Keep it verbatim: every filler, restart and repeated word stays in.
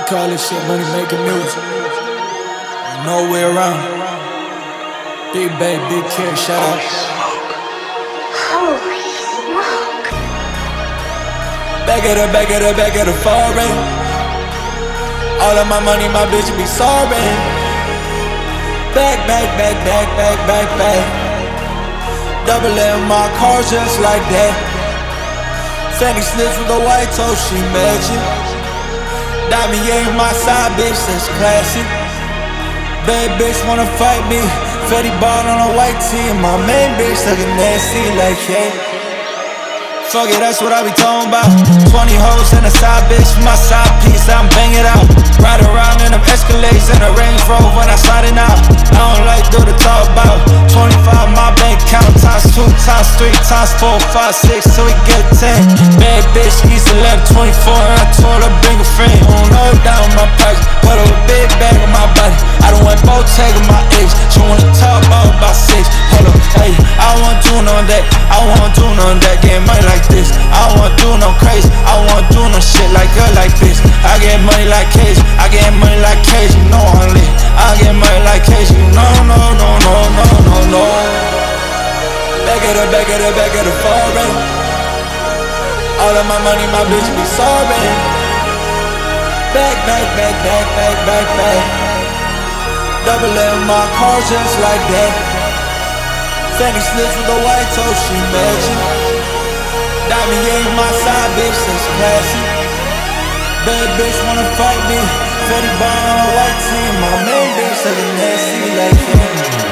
call this shit money making music. No way around. Big Bay, Big Care, shout out. Holy smoke. Back at the, back at the, back at the foreign. All of my money, my bitch be sorry. Back, back, back, back, back, back, back. Double in my car just like that. Fanny slips with a white toe, she magic. Diamond ain't my side bitch, that's classic. Bad bitch wanna fight me. Fetty ball on a white tee. My main bitch looking nasty like hey. Fuck it, that's what I be talking about. Twenty hoes and a side bitch, my side piece, I'm banging out. Ride around in them Escalades in a Range Rover when I sliding out. I don't like do the talk about. Twenty-five my bank count, times two, times three, times four, five, six, so we get ten. Bad bitch, he's eleven, twenty-four, and I told her bring a friend. Don't know down my pocket, put a big bag on my body. I don't want both tag on my age. She wanna talk about about six. Hold up, hey, I want do none of that. I want do none of that. Get money like this. I want do no crazy. I want do no shit like her like this. I get money like Cage. I get money like Cage. You know I'm lit. I get money like Cage. You know, no, no, no, no, no, no. Back at the, back at the, back at the foreign. All of my money, my bitch be sorry. Back, back, back, back, back, back, back. Double in my car just like that. Fanny slips with a white toe, she magic. Diamond ain't my side bitch, that's classy. Bad bitch wanna fight me. Fetty ball on a white tee. My main bitch looking nasty like that.